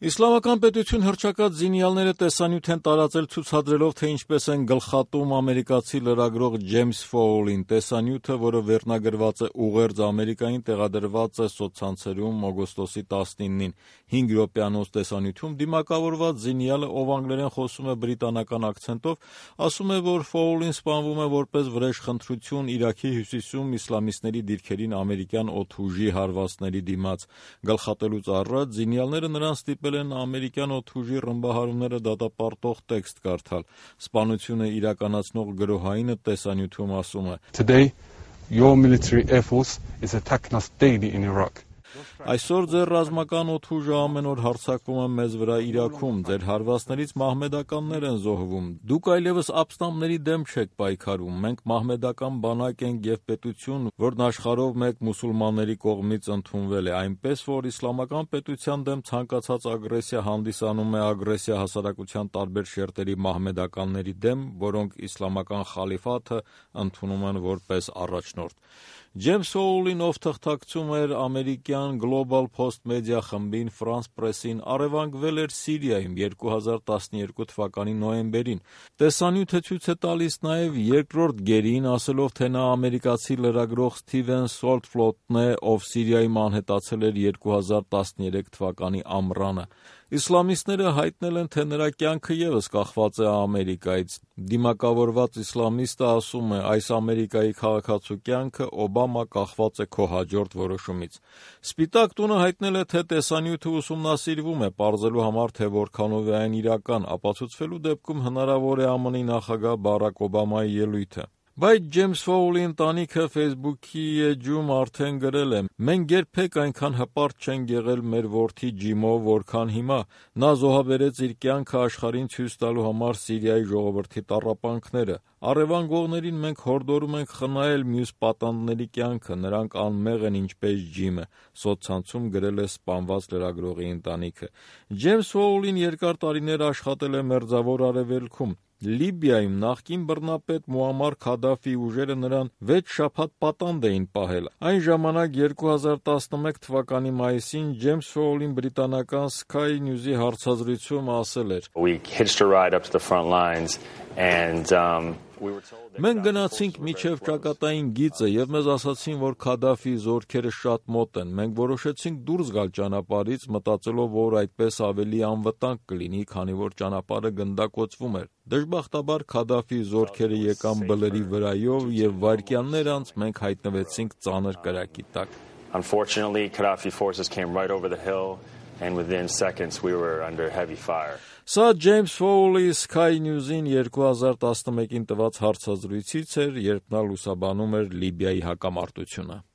Իսլամական պետություն հռչակած զինյալները տեսանյութ են տարածել ցուցադրելով, թե ինչպես են գլխատում ամերիկացի լրագրող Ջեյմս Ֆոուլին։ Տեսանյութը, որը վերնագրված է ուղերձ Ամերիկային, տեղադրված է սոցցանցերում օգոստոսի 19-ին։ 5 րոպեանոց տեսանյութում դիմակավորված զինյալը, ով անգլերեն խոսում է բրիտանական ակցենտով, ասում է, որ Ֆոուլին սպանվում է որպես վրեժխնդրություն Իրաքի հյուսիսում իսլամիստների դիրքերին ամերիկյան օդուժի հարվածների դիմաց։ Գլխատելուց առաջ զինյալները նրան ստիպել են ամերիկյան օդուժի ռմբահարումները դատապարտող տեքստ կարդալ։ Սպանությունը իրականացնող գրոհայինը տեսանյութում ասում է. Today, your military air force is attacking us daily in Iraq. Այսօր ձեր ռազմական օդուժը ամեն օր հարձակվում է մեզ վրա Իրաքում, ձեր հարվածներից մահմեդականներ են զոհվում, դուք այլևս ապստամբների դեմ չեք պայքարում, մենք մահմեդական բանակ ենք և պետություն, որն աշխարհով մեկ մուսուլմանների կողմից ընդունվել է, այնպես որ իսլամական պետության դեմ ցանկացած ագրեսիա հանդիսանում է ագրեսիա հասարակության տարբեր շերտերի մահմեդականների դեմ, որոնք իսլամական խալիֆաթը ընդունում են որպես առաջնորդ։ Ջեյմս Ֆոուլին, ով թղթակցում էր ամերիկյան Global Post Media խմբին, France Press-ին, առևանգվել էր Սիրիայում 2012 թվականի նոյեմբերին։ Տեսանյութը ցույց է տալիս նաև երկրորդ գերին, ասելով, թե նա ամերիկացի լրագրող Սթիվեն Սոլտֆլոտն է, ով Սիրիայում անհետացել էր 2013 թվականի ամռանը։ Իսլամիստները հայտնել են, թե նրա կյանքը ևս կախված է Ամերիկայից։ Դիմակավորված իսլամիստը ասում է. այս Ամերիկայի քաղաքացու կյանքը, Օբամա, կախված է քո հաջորդ որոշումից։ Սպիտակ տունը հայտնել է, թե տեսանյութը ուսումնասիրվում է, պարզելու համար, թե որքանով է այն իրական, ապացուցվելու դեպքում հնարավոր է ԱՄՆ-ի նախագահ Բարաք Օբամայի ելույթը։ Բայց Ջեյմս Ֆոուլի ընտանիքը Facebook-ի էջում արդեն գրել է. մենք երբեք այնքան հպարտ չենք եղել մեր որդի Ջիմով, որքան հիմա։ Նա զոհաբերեց իր կյանքը աշխարհին ցույց տալու համար Սիրիայի ժողովրդի տառապանքները։ Առևանգողներին մենք հորդորում ենք խնայել մյուս պատանդների կյանքը, նրանք անմեղ են ինչպես Ջիմը, սոցցանցում գրել է սպանված լրագրողի ընտանիքը։ Ջեյմս Ֆոուլին երկար տարիներ աշխատել է Մերձավոր Արևելքում։ Լիբիայում նախկին բռնապետ Մուամմար Քադաֆիի ուժերը նրան 6 շաբաթ պատանդ էին պահել։ Այն ժամանակ 2011 թվականի մայիսին Ջեյմս Ֆոուլին բրիտանական Sky News-ի հարցազրույցում ասել էր. Մենք գնացինք մինչև ճակատային գիծը և մեզ ասացին, որ Քադաֆիի զորքերը շատ մոտ են։ Մենք որոշեցինք դուրս գալ ճանապարհից, մտածելով, որ այդպես ավելի անվտանգ կլինի, քանի որ ճանապարհը գնդակոծվում էր։ Դժբախտաբար Քադաֆիի զորքերը եկան բլրի վրայով և վայրկյաններ անց մենք հայտնվեցինք ծանր կրակի տակ։ Unfortunately, Gaddafi forces came right over the hill, and within seconds we were under heavy fire. Սա Ջեյմս Ֆոուլի Sky News-ին 2011-ին տված հարցազրույցից էր, երբ նա լուսաբանում էր Լիբիայի հակամարտությունը։